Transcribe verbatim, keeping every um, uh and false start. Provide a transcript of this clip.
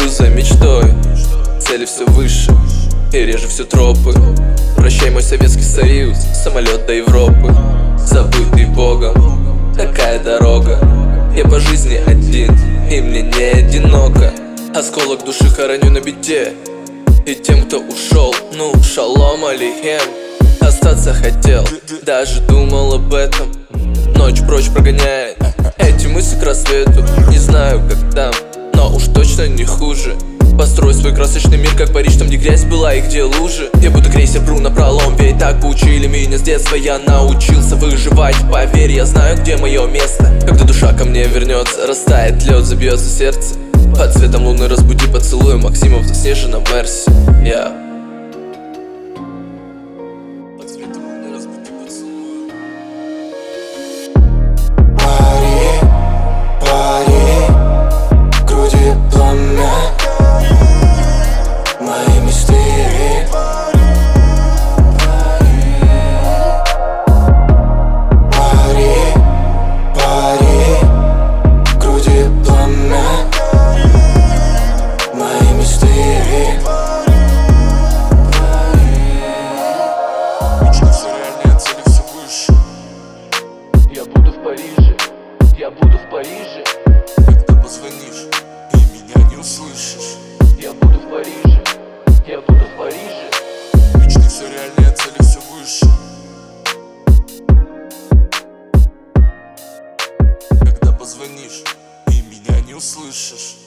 иду за мечтой, цели все выше и реже все тропы. Прощай, мой Советский Союз, самолет до Европы. Забытый Богом, такая дорога. Я по жизни один, и мне не одиноко. Осколок души хороню на беде, и тем, кто ушел, ну, шалом алейхем. Остаться хотел, даже думал об этом. Ночь прочь прогоняет эти мысли к рассвету. Не знаю, как там, но уж точно не хуже. Построй свой красочный мир, как Париж, там, где грязь была и где лужи. Я буду крейсер, пру напролом, ведь так учили меня с детства. Я научился выживать, поверь, я знаю, где мое место. Когда душа ко мне вернется, растает лед, забьется сердце. Под светом луны разбуди поцелуем Максимов в заснеженном Мерсе. Я Я буду в Париже, когда позвонишь и меня не услышишь. Я буду в Париже, я буду в Париже. Мечты все реальнее, цели все выше. Когда позвонишь и меня не услышишь.